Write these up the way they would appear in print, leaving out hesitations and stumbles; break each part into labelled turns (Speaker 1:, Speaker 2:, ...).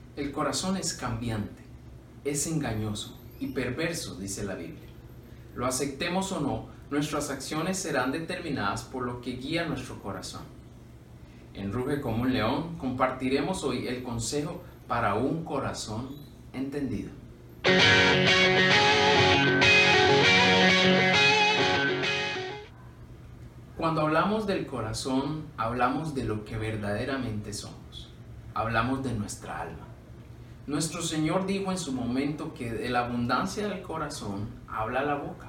Speaker 1: El corazón es cambiante, es engañoso y perverso, dice la Biblia. Lo aceptemos o no, nuestras acciones serán determinadas por lo que guía nuestro corazón. En Ruge como un león compartiremos hoy el consejo para un corazón entendido. Cuando hablamos del corazón, hablamos de lo que verdaderamente somos. Hablamos de nuestra alma. Nuestro Señor dijo en su momento que de la abundancia del corazón habla la boca.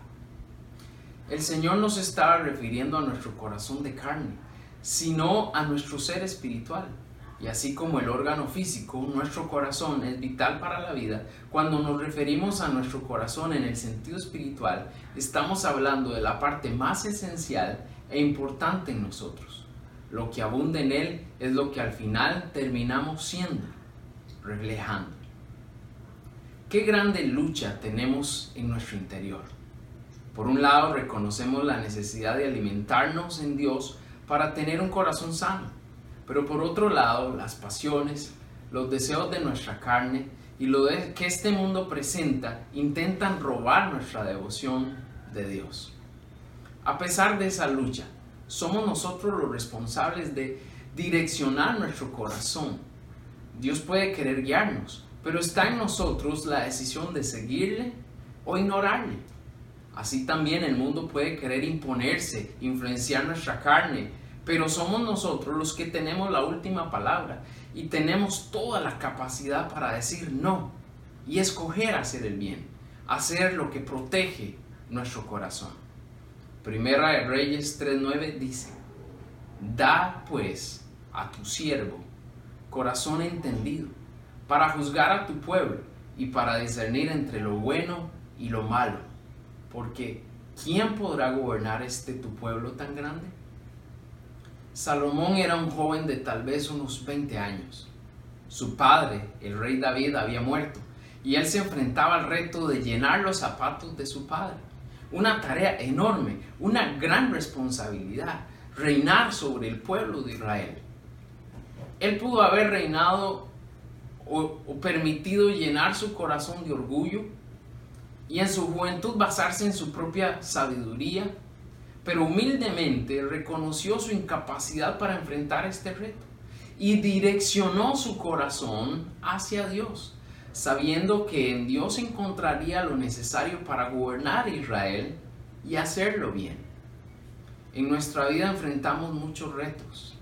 Speaker 1: El Señor no se estaba refiriendo a nuestro corazón de carne, sino a nuestro ser espiritual. Y así como el órgano físico, nuestro corazón es vital para la vida. Cuando nos referimos a nuestro corazón en el sentido espiritual, estamos hablando de la parte más esencial e importante en nosotros. Lo que abunda en él es lo que al final terminamos siendo, reflejando. Qué grande lucha tenemos en nuestro interior. Por un lado, reconocemos la necesidad de alimentarnos en Dios para tener un corazón sano. Pero por otro lado, las pasiones, los deseos de nuestra carne y lo que este mundo presenta intentan robar nuestra devoción de Dios. A pesar de esa lucha, somos nosotros los responsables de direccionar nuestro corazón. Dios puede querer guiarnos, pero está en nosotros la decisión de seguirle o ignorarle. Así también el mundo puede querer imponerse, influenciar nuestra carne, pero somos nosotros los que tenemos la última palabra y tenemos toda la capacidad para decir no y escoger hacer el bien, hacer lo que protege nuestro corazón. Primera de Reyes 3:9 dice: da pues a tu siervo corazón entendido para juzgar a tu pueblo y para discernir entre lo bueno y lo malo, porque ¿quién podrá gobernar tu pueblo tan grande? Salomón era un joven de tal vez unos 20 años. Su padre, el rey David, había muerto y él se enfrentaba al reto de llenar los zapatos de su padre. Una tarea enorme, una gran responsabilidad, reinar sobre el pueblo de Israel. Él pudo haber reinado o permitido llenar su corazón de orgullo y en su juventud basarse en su propia sabiduría, pero humildemente reconoció su incapacidad para enfrentar este reto y direccionó su corazón hacia Dios, sabiendo que en Dios encontraría lo necesario para gobernar Israel y hacerlo bien. En nuestra vida enfrentamos muchos retos.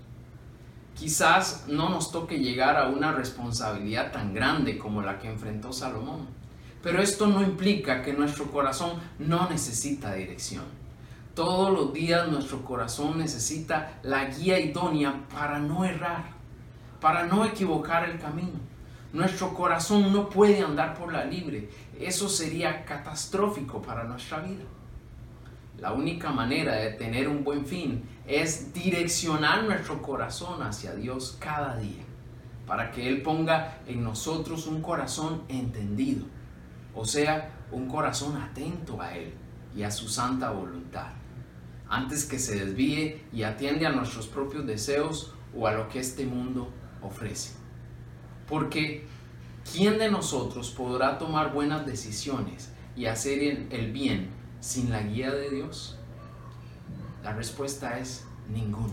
Speaker 1: Quizás no nos toque llegar a una responsabilidad tan grande como la que enfrentó Salomón, pero esto no implica que nuestro corazón no necesita dirección. Todos los días nuestro corazón necesita la guía idónea para no errar, para no equivocar el camino. Nuestro corazón no puede andar por la libre. Eso sería catastrófico para nuestra vida. La única manera de tener un buen fin es direccionar nuestro corazón hacia Dios cada día, para que Él ponga en nosotros un corazón entendido, o sea, un corazón atento a Él y a su santa voluntad, antes que se desvíe y atiende a nuestros propios deseos o a lo que este mundo ofrece. Porque ¿quién de nosotros podrá tomar buenas decisiones y hacer el bien sin la guía de Dios? La respuesta es ninguno.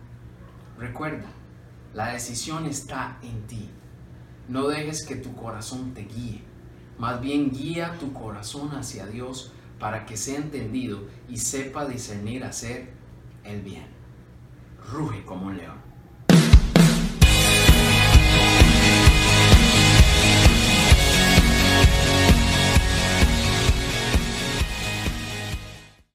Speaker 1: Recuerda, la decisión está en ti. No dejes que tu corazón te guíe. Más bien guía tu corazón hacia Dios para que sea entendido y sepa discernir hacer el bien. Ruge como un león.